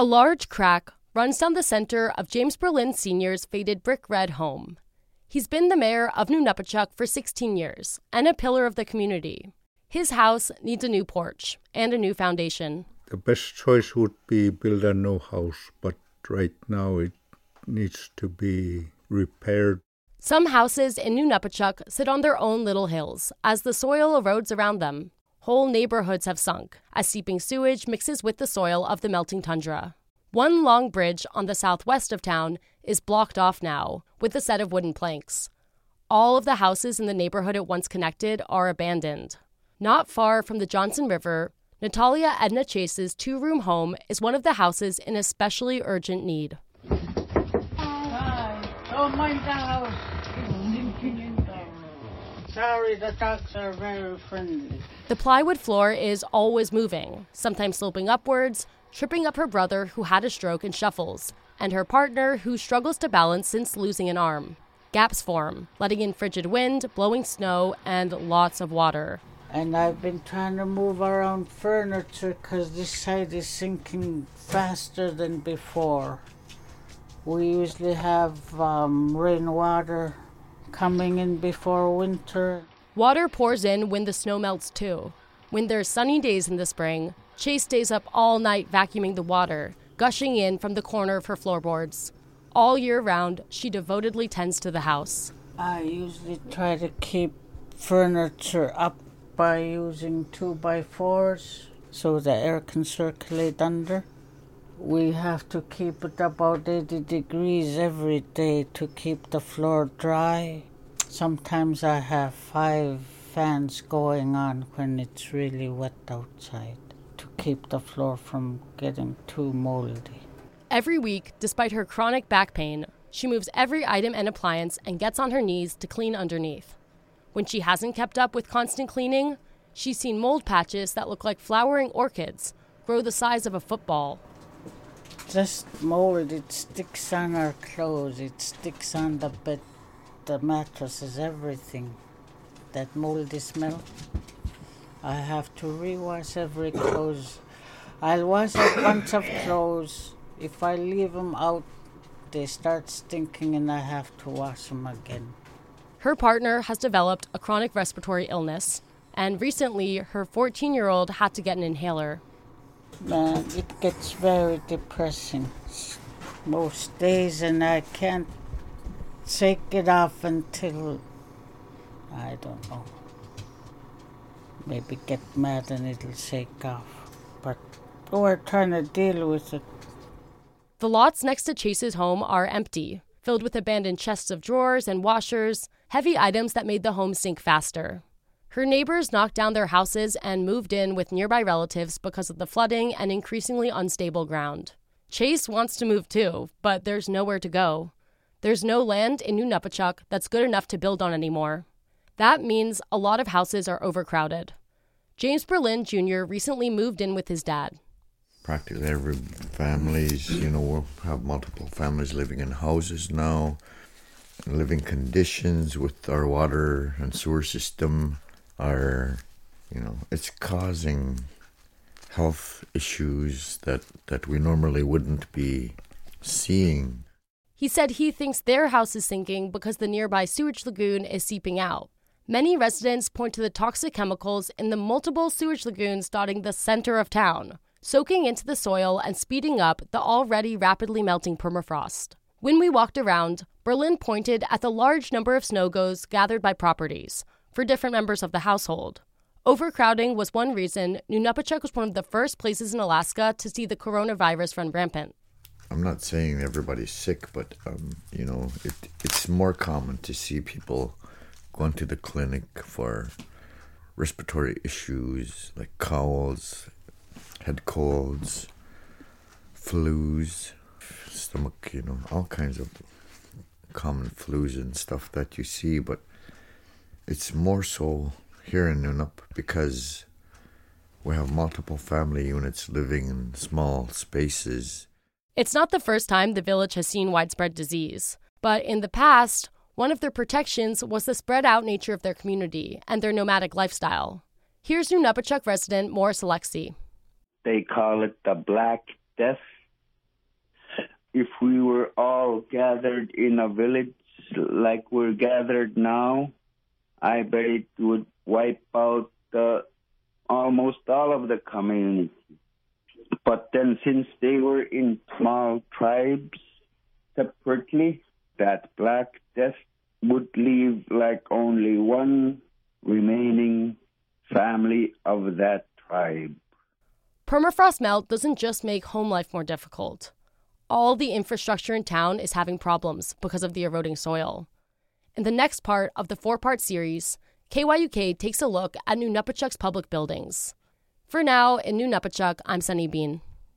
A large crack runs down the center of James Berlin Sr.'s faded brick red home. He's been the mayor of New Nupatchuk for 16 years and a pillar of the community. His house needs a new porch and a new foundation. The best choice would be build a new house, but right now it needs to be repaired. Some houses in New Nupatchuk sit on their own little hills as the soil erodes around them. Whole neighborhoods have sunk as seeping sewage mixes with the soil of the melting tundra. One long bridge on the southwest of town is blocked off now with a set of wooden planks. All of the houses in the neighborhood it once connected are abandoned. Not far from the Johnson River, Natalia Edna Chase's two-room home is one of the houses in especially urgent need. Hi. Don't mind the house. Sorry, the dogs are very friendly. The plywood floor is always moving, sometimes sloping upwards, tripping up her brother who had a stroke and shuffles, and her partner who struggles to balance since losing an arm. Gaps form, letting in frigid wind, blowing snow, and lots of water. And I've been trying to move around furniture because this side is sinking faster than before. We usually have rainwater coming in before winter. Water pours in when the snow melts too. When there's sunny days in the spring, Chase stays up all night vacuuming the water, gushing in from the corner of her floorboards. All year round, she devotedly tends to the house. I usually try to keep furniture up by using 2x4s so the air can circulate under. We have to keep it about 80 degrees every day to keep the floor dry. Sometimes I have 5 fans going on when it's really wet outside to keep the floor from getting too moldy. Every week, despite her chronic back pain, she moves every item and appliance and gets on her knees to clean underneath. When she hasn't kept up with constant cleaning, she's seen mold patches that look like flowering orchids grow the size of a football. Just mold, it sticks on our clothes, it sticks on the bed, the mattresses, everything. That moldy smell. I have to rewash every clothes. I'll wash a bunch of clothes. If I leave them out, they start stinking and I have to wash them again. Her partner has developed a chronic respiratory illness, and recently her 14-year-old had to get an inhaler. Man, it gets very depressing most days, and I can't shake it off until, I don't know, maybe get mad and it'll shake off. But we're trying to deal with it. The lots next to Chase's home are empty, filled with abandoned chests of drawers and washers, heavy items that made the home sink faster. Her neighbors knocked down their houses and moved in with nearby relatives because of the flooding and increasingly unstable ground. Chase wants to move too, but there's nowhere to go. There's no land in New Nupatchuk that's good enough to build on anymore. That means a lot of houses are overcrowded. James Berlin Jr. recently moved in with his dad. Practically every families, we have multiple families living in houses now. Living conditions with our water and sewer system are, it's causing health issues that we normally wouldn't be seeing. He said he thinks their house is sinking because the nearby sewage lagoon is seeping out. Many residents point to the toxic chemicals in the multiple sewage lagoons dotting the center of town, soaking into the soil and speeding up the already rapidly melting permafrost. When we walked around, Berlin pointed at the large number of snow-goes gathered by properties for different members of the household. Overcrowding was one reason New Nupatchuk was one of the first places in Alaska to see the coronavirus run rampant. I'm not saying everybody's sick, but, it's more common to see people going to the clinic for respiratory issues like colds, head colds, flus, stomach, all kinds of common flus and stuff that you see, but it's more so here in Nunnup because we have multiple family units living in small spaces. It's not the first time the village has seen widespread disease, but in the past, one of their protections was the spread out nature of their community and their nomadic lifestyle. Here's New Nupatchuk resident Morris Alexi. They call it the Black Death if we were all gathered in a village like we're gathered now, I bet it would wipe out almost all of the community. But then since they were in small tribes separately, that Black Death would leave like only one remaining family of that tribe. Permafrost melt doesn't just make home life more difficult. All the infrastructure in town is having problems because of the eroding soil. In the next part of the 4-part series, KYUK takes a look at New Nupatchuk's public buildings. For now, in New Nupatchuk, I'm Sunny Bean.